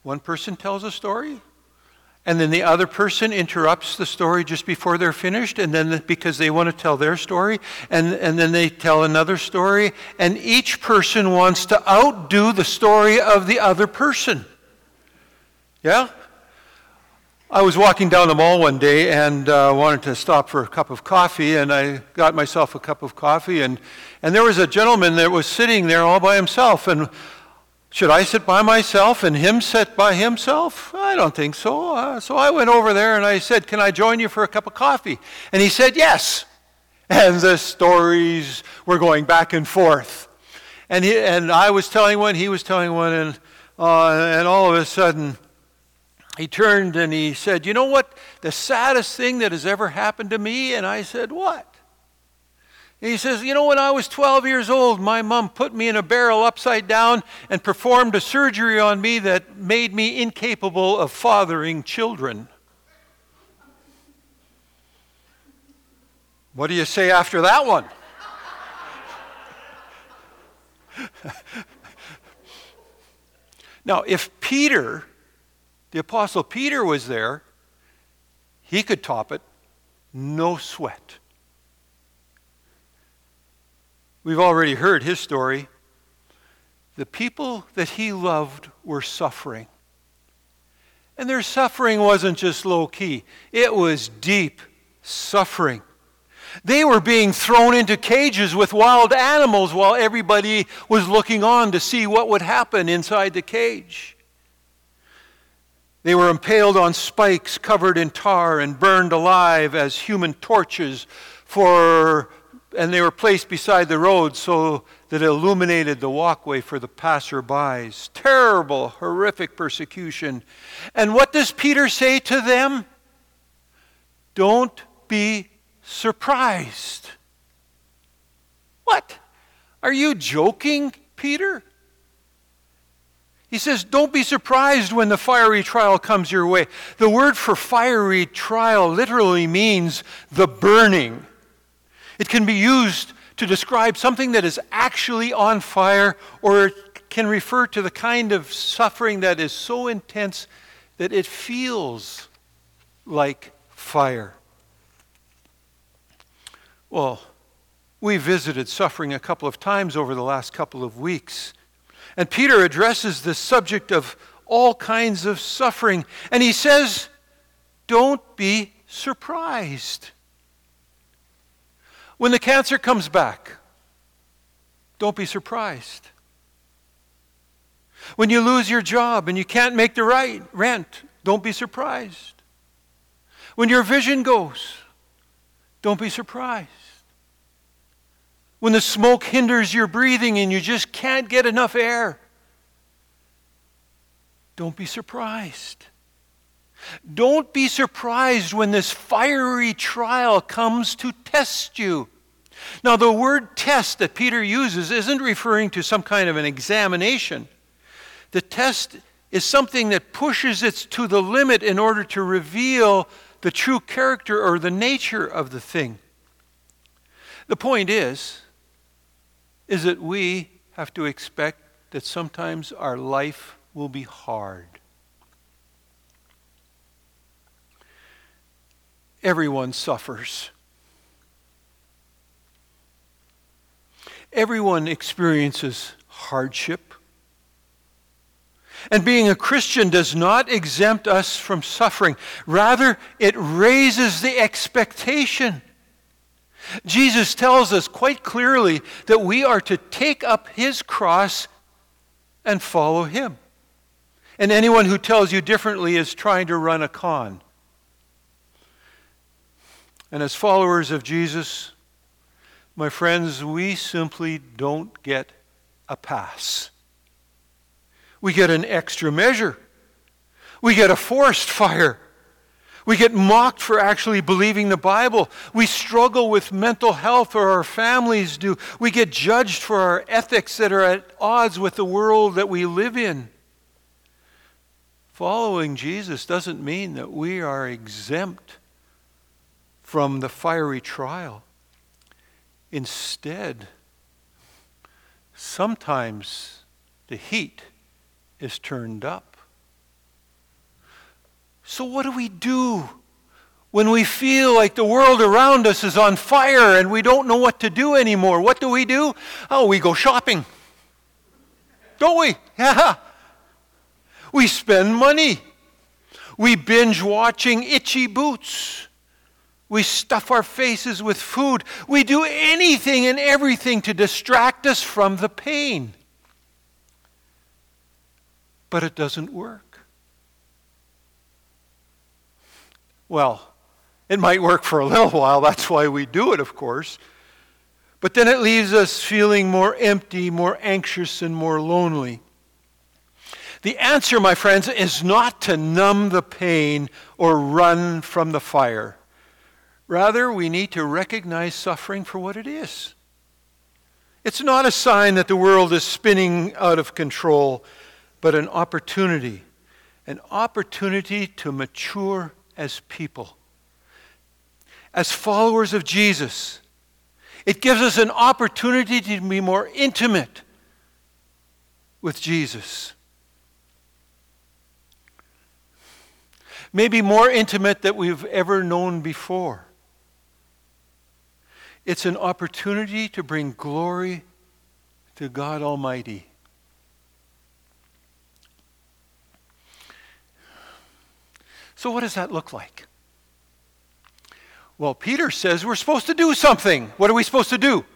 One person tells a story, and then the other person interrupts the story just before they're finished, and then because they want to tell their story, and then they tell another story, and each person wants to outdo the story of the other person. Yeah? I was walking down the mall one day and wanted to stop for a cup of coffee, and I got myself a cup of coffee, and there was a gentleman that was sitting there all by himself, and should I sit by myself and him sit by himself? I don't think so. So I went over there and I said, "Can I join you for a cup of coffee?" And he said, "Yes." And the stories were going back and forth. And I was telling one, he was telling one, and all of a sudden, he turned and he said, "You know what the saddest thing that has ever happened to me?" And I said, "What?" And he says, "You know, when I was 12 years old, my mom put me in a barrel upside down and performed a surgery on me that made me incapable of fathering children." What do you say after that one? Now, if Peter, the Apostle Peter, was there, he could top it, no sweat. We've already heard his story. The people that he loved were suffering. And their suffering wasn't just low-key. It was deep suffering. They were being thrown into cages with wild animals while everybody was looking on to see what would happen inside the cage. They were impaled on spikes covered in tar and burned alive as human torches and they were placed beside the road so that it illuminated the walkway for the passerbys. Terrible, horrific persecution. And what does Peter say to them? Don't be surprised. What? Are you joking, Peter? He says, don't be surprised when the fiery trial comes your way. The word for fiery trial literally means the burning. It can be used to describe something that is actually on fire, or it can refer to the kind of suffering that is so intense that it feels like fire. Well, we visited suffering a couple of times over the last couple of weeks. And Peter addresses the subject of all kinds of suffering. And he says, don't be surprised. When the cancer comes back, don't be surprised. When you lose your job and you can't make the rent, don't be surprised. When your vision goes, don't be surprised. When the smoke hinders your breathing and you just can't get enough air, don't be surprised. Don't be surprised when this fiery trial comes to test you. Now, the word test that Peter uses isn't referring to some kind of an examination. The test is something that pushes it to the limit in order to reveal the true character or the nature of the thing. The point is that we have to expect that sometimes our life will be hard. Everyone suffers. Everyone experiences hardship. And being a Christian does not exempt us from suffering. Rather, it raises the expectation. Jesus tells us quite clearly that we are to take up his cross and follow him. And anyone who tells you differently is trying to run a con. And as followers of Jesus, my friends, we simply don't get a pass. We get an extra measure. We get a forced fire. We get mocked for actually believing the Bible. We struggle with mental health, or our families do. We get judged for our ethics that are at odds with the world that we live in. Following Jesus doesn't mean that we are exempt from the fiery trial. Instead, sometimes the heat is turned up. So what do we do when we feel like the world around us is on fire and we don't know what to do anymore? What do? Oh, we go shopping. Don't we? Yeah. We spend money. We binge watching Itchy Boots. We stuff our faces with food. We do anything and everything to distract us from the pain. But it doesn't work. Well, it might work for a little while. That's why we do it, of course. But then it leaves us feeling more empty, more anxious, and more lonely. The answer, my friends, is not to numb the pain or run from the fire. Rather, we need to recognize suffering for what it is. It's not a sign that the world is spinning out of control, but an opportunity to mature as people. As followers of Jesus, it gives us an opportunity to be more intimate with Jesus. Maybe more intimate than we've ever known before. It's an opportunity to bring glory to God Almighty. So what does that look like? Well, Peter says we're supposed to do something. What are we supposed to do?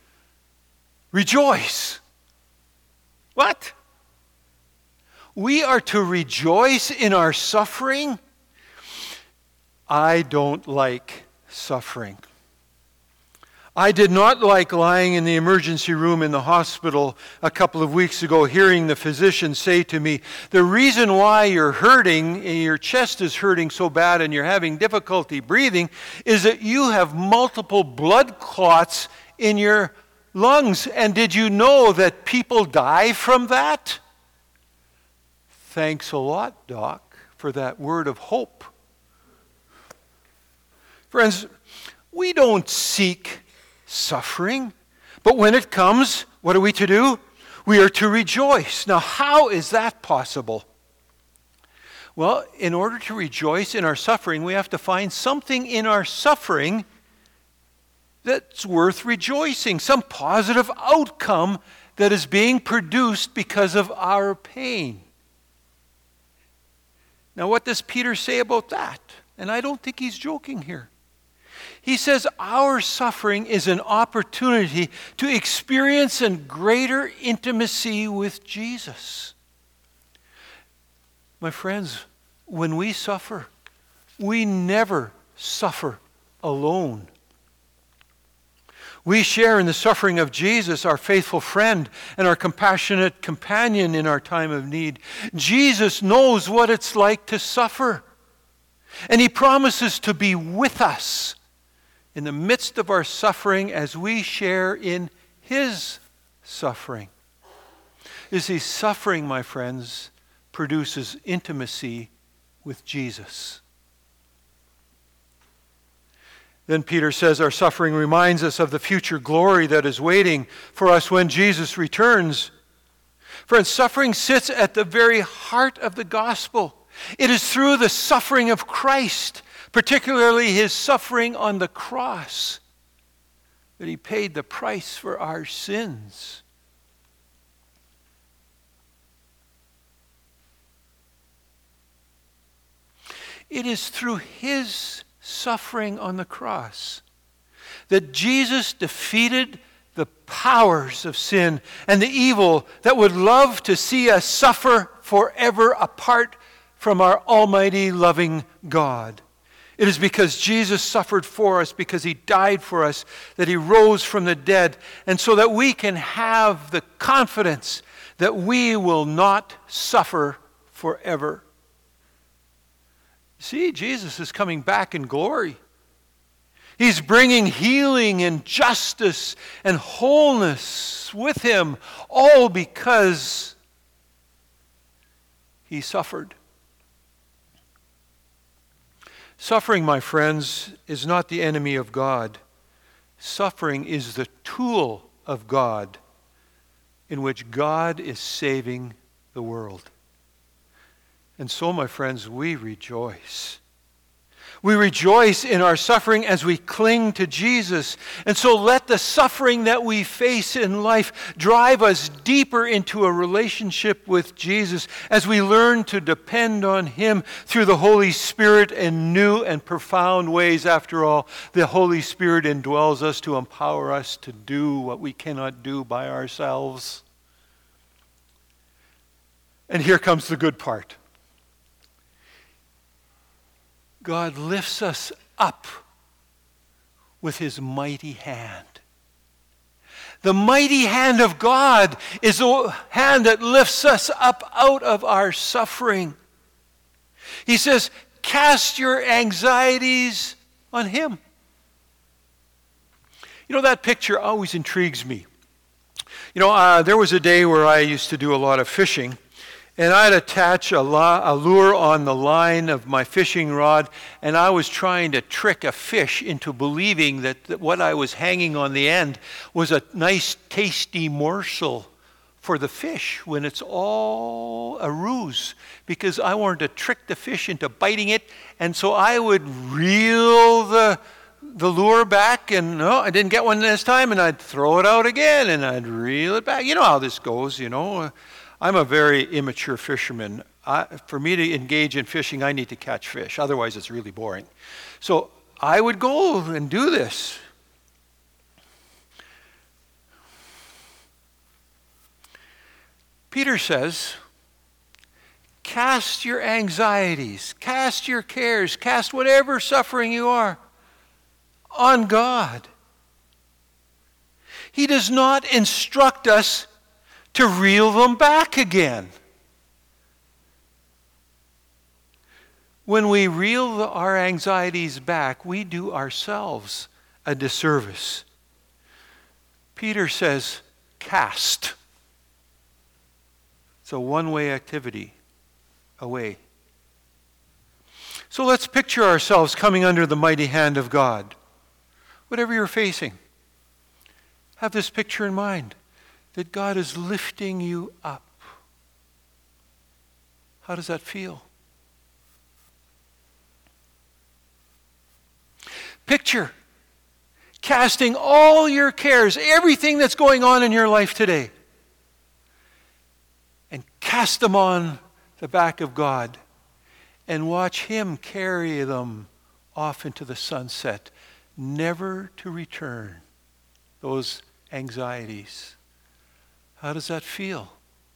Rejoice. What? We are to rejoice in our suffering? I don't like suffering. I did not like lying in the emergency room in the hospital a couple of weeks ago, hearing the physician say to me, the reason why you're hurting, your chest is hurting so bad and you're having difficulty breathing, is that you have multiple blood clots in your lungs. And did you know that people die from that? Thanks a lot, Doc, for that word of hope. Friends, we don't seek suffering, but when it comes, what are we to do? We are to rejoice. Now, how is that possible? Well, in order to rejoice in our suffering, we have to find something in our suffering that's worth rejoicing, some positive outcome that is being produced because of our pain. Now, what does Peter say about that? And I don't think he's joking here. He says our suffering is an opportunity to experience a greater intimacy with Jesus. My friends, when we suffer, we never suffer alone. We share in the suffering of Jesus, our faithful friend and our compassionate companion in our time of need. Jesus knows what it's like to suffer, and he promises to be with us in the midst of our suffering as we share in his suffering. You see, suffering, my friends, produces intimacy with Jesus. Then Peter says our suffering reminds us of the future glory that is waiting for us when Jesus returns. Friends, suffering sits at the very heart of the gospel. It is through the suffering of Christ, particularly his suffering on the cross, that he paid the price for our sins. It is through his suffering on the cross that Jesus defeated the powers of sin and the evil that would love to see us suffer forever apart from our almighty loving God. It is because Jesus suffered for us, because he died for us, that he rose from the dead, and so that we can have the confidence that we will not suffer forever. See, Jesus is coming back in glory. He's bringing healing and justice and wholeness with him, all because he suffered. Suffering, my friends, is not the enemy of God. Suffering is the tool of God in which God is saving the world. And so, my friends, we rejoice. We rejoice in our suffering as we cling to Jesus. And so let the suffering that we face in life drive us deeper into a relationship with Jesus as we learn to depend on Him through the Holy Spirit in new and profound ways. After all, the Holy Spirit indwells us to empower us to do what we cannot do by ourselves. And here comes the good part. God lifts us up with His mighty hand. The mighty hand of God is the hand that lifts us up out of our suffering. He says, cast your anxieties on Him. You know, that picture always intrigues me. You know, there was a day where I used to do a lot of fishing. And I'd attach a lure on the line of my fishing rod, and I was trying to trick a fish into believing that what I was hanging on the end was a nice, tasty morsel for the fish, when it's all a ruse, because I wanted to trick the fish into biting it. And so I would reel the lure back, and no, I didn't get one this time, and I'd throw it out again, and I'd reel it back. You know how this goes, you know. I'm a very immature fisherman. For me to engage in fishing, I need to catch fish. Otherwise, it's really boring. So I would go and do this. Peter says, cast your anxieties, cast your cares, cast whatever suffering you are on God. He does not instruct us to reel them back again. When we reel our anxieties back, we do ourselves a disservice. Peter says, cast. It's a one-way activity, away. So let's picture ourselves coming under the mighty hand of God. Whatever you're facing, have this picture in mind, that God is lifting you up. How does that feel? Picture casting all your cares, everything that's going on in your life today, and cast them on the back of God and watch Him carry them off into the sunset, never to return. Those anxieties. How does that feel?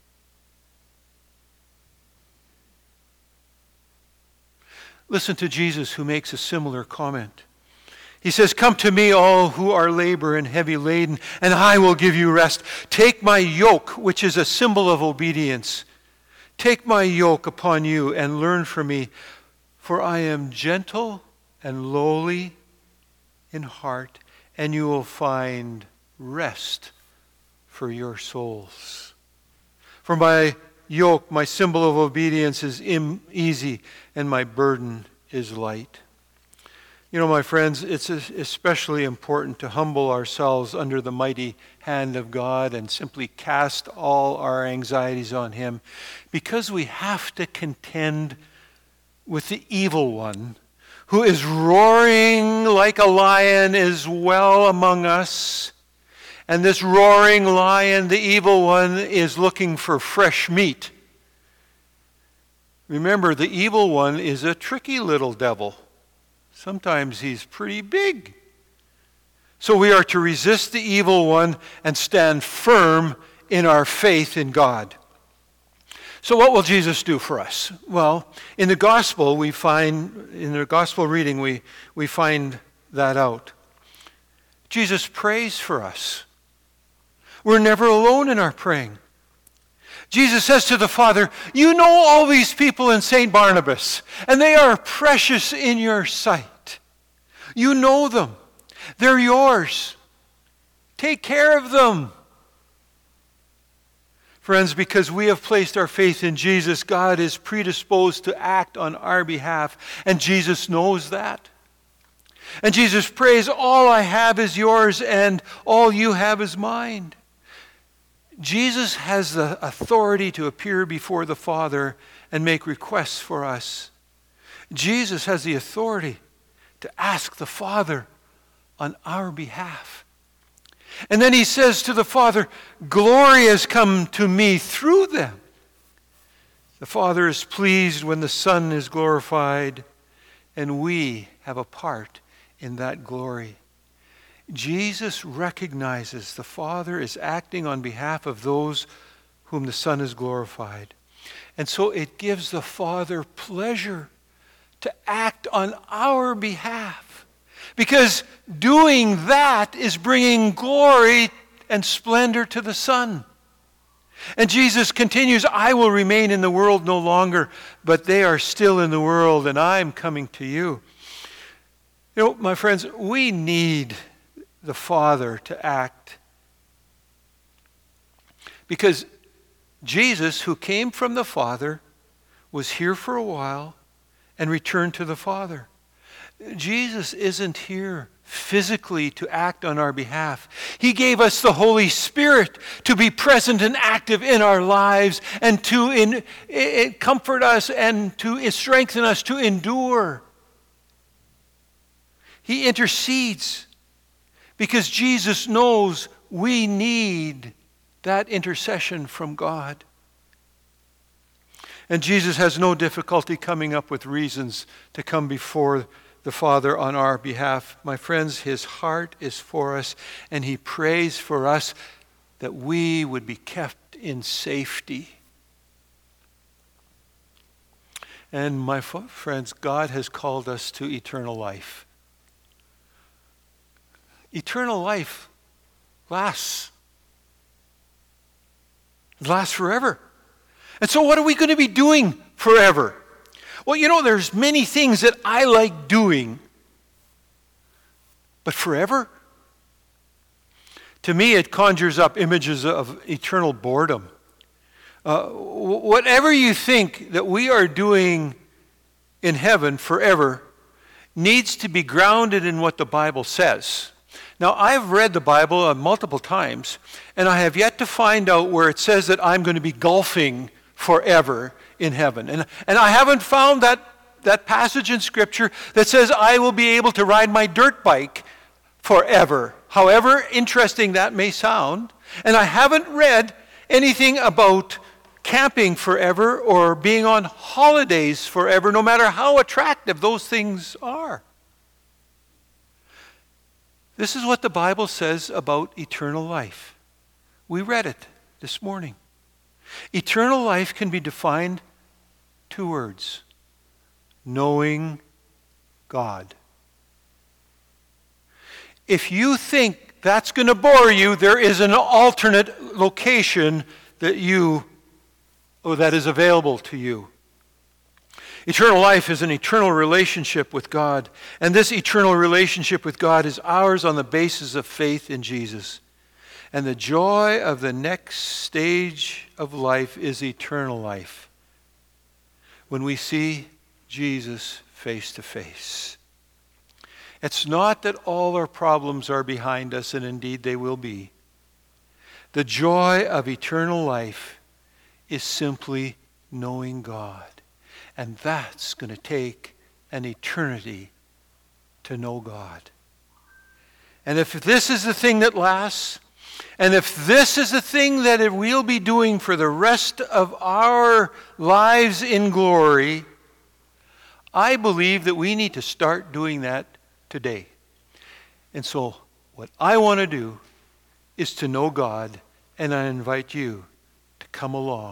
Listen to Jesus, who makes a similar comment. He says, come to me, all who are labor and heavy laden, and I will give you rest. Take my yoke, which is a symbol of obedience. Take my yoke upon you and learn from me, for I am gentle and lowly in heart, and you will find rest for your souls. For my yoke, my symbol of obedience, is easy, and my burden is light. You know, my friends, it's especially important to humble ourselves under the mighty hand of God and simply cast all our anxieties on Him, because we have to contend with the evil one, who is roaring like a lion, is well among us. And this roaring lion, the evil one, is looking for fresh meat. Remember, the evil one is a tricky little devil. Sometimes he's pretty big. So we are to resist the evil one and stand firm in our faith in God. So what will Jesus do for us? Well, in the gospel reading, we find that out. Jesus prays for us. We're never alone in our praying. Jesus says to the Father, you know all these people in St. Barnabas, and they are precious in your sight. You know them. They're yours. Take care of them. Friends, because we have placed our faith in Jesus, God is predisposed to act on our behalf, and Jesus knows that. And Jesus prays, all I have is yours, and all you have is mine. Jesus has the authority to appear before the Father and make requests for us. Jesus has the authority to ask the Father on our behalf. And then he says to the Father, glory has come to me through them. The Father is pleased when the Son is glorified, and we have a part in that glory. Jesus recognizes the Father is acting on behalf of those whom the Son is glorified. And so it gives the Father pleasure to act on our behalf, because doing that is bringing glory and splendor to the Son. And Jesus continues, I will remain in the world no longer, but they are still in the world, and I am coming to you. You know, my friends, we need the Father to act, because Jesus, who came from the Father, was here for a while and returned to the Father. Jesus isn't here physically to act on our behalf. He gave us the Holy Spirit to be present and active in our lives and to comfort us and to strengthen us to endure. He intercedes because Jesus knows we need that intercession from God. And Jesus has no difficulty coming up with reasons to come before the Father on our behalf. My friends, his heart is for us, and he prays for us that we would be kept in safety. And my friends, God has called us to eternal life. Eternal life lasts. It lasts forever. And so what are we going to be doing forever? Well, you know, there's many things that I like doing. But forever? To me, it conjures up images of eternal boredom. Whatever you think that we are doing in heaven forever needs to be grounded in what the Bible says. Now, I've read the Bible multiple times, and I have yet to find out where it says that I'm going to be golfing forever in heaven. And I haven't found that passage in Scripture that says I will be able to ride my dirt bike forever, however interesting that may sound. And I haven't read anything about camping forever or being on holidays forever, no matter how attractive those things are. This is what the Bible says about eternal life. We read it this morning. Eternal life can be defined 2 words: knowing God. If you think that's going to bore you, there is an alternate location that is available to you. Eternal life is an eternal relationship with God, and this eternal relationship with God is ours on the basis of faith in Jesus. And the joy of the next stage of life is eternal life, when we see Jesus face to face. It's not that all our problems are behind us, and indeed they will be. The joy of eternal life is simply knowing God. And that's going to take an eternity to know God. And if this is the thing that lasts, and if this is the thing that we'll be doing for the rest of our lives in glory, I believe that we need to start doing that today. And so what I want to do is to know God, and I invite you to come along